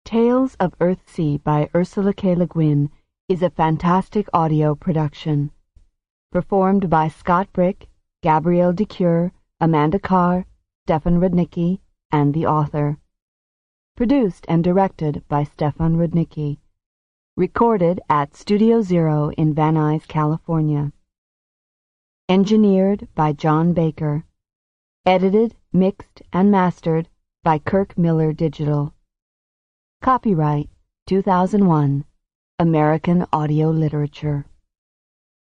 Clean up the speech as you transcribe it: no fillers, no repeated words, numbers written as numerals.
Tales of Earthsea by Ursula K. Le Guin is a fantastic audio production. Performed by Scott Brick, Gabrielle de Cure, Amanda Carr, Stefan Rudnicki, and the author. Produced and directed by Stefan Rudnicki. Recorded at Studio Zero in Van Nuys, California. Engineered by John Baker. Edited, mixed, and mastered by Kirk Miller Digital. Copyright 2001. American Audio Literature.